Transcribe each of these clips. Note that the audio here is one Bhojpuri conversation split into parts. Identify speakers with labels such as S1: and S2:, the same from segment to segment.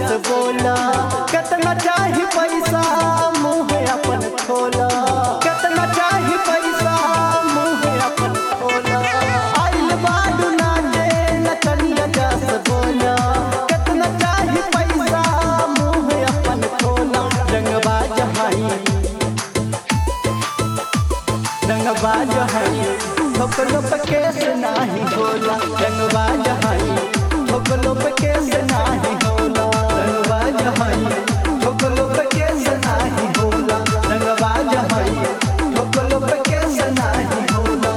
S1: से बोला कितना चाही पैसा मुँह अपन खोला कितना चाही पैसा मुँह अपन खोला आइल बाडू नाचे नचनिया जस बोला कितना चाही पैसा मुँह अपन खोला रंगबाज हई ठोकलो पे केस नाही होला रंगबाज हई ठोकलो पे केस नाही होला रंगबाज हई ठोकलो पे केस नाही होला रंगबाज हई ठोकलो पे केस नाही होला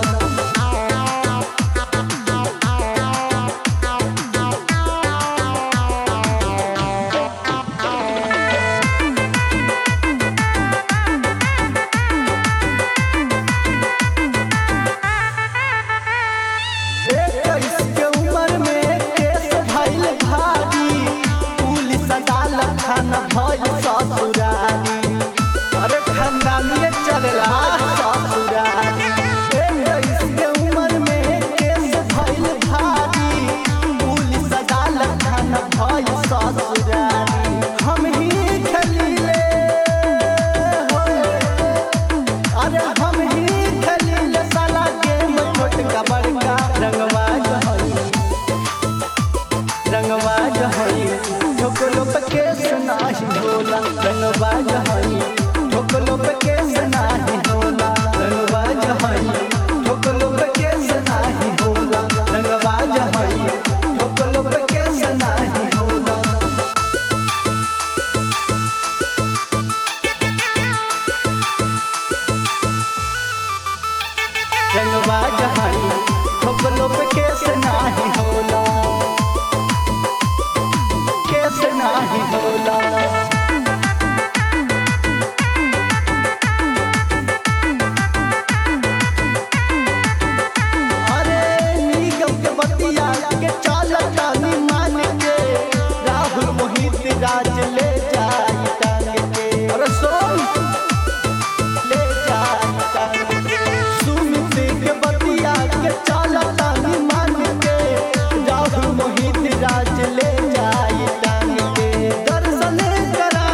S1: खाना भइल ससुराली अरे खानदानिए चलेला ससुराली इसके उम्र में केस भइल भारी पुलिस अदालत खाना भइल ससुराली हम ही खेलीले अरे हम ही खेलीले साला गेम छोटका बड़का रंगबाज हई ठोकलो पे केस नाही होला रंगबाज हई ठोकलो पे केस नाही होला रंगबाज हई ठोकलो पे केस नाही होला रंगबाज हई ठोकलो पे केस नाही होला रंगबाज हई ठोकलो पे केस नाही होला केस नाही होला अरे निगम के बतिया के चालता नी मान के राहुल मोहित राज ले जाई टांग के अरे सोन ले जाई टांग के सुमित के बतिया के चालता नी मान के राहुल मोहित राज ले जाई टांग के दर्शन करा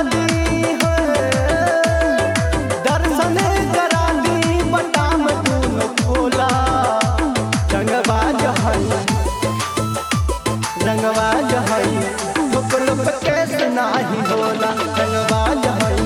S1: दी बटाम दूनो खोला रंगबाज हई ठोकलो पे केस नाही होला रंगबाज हई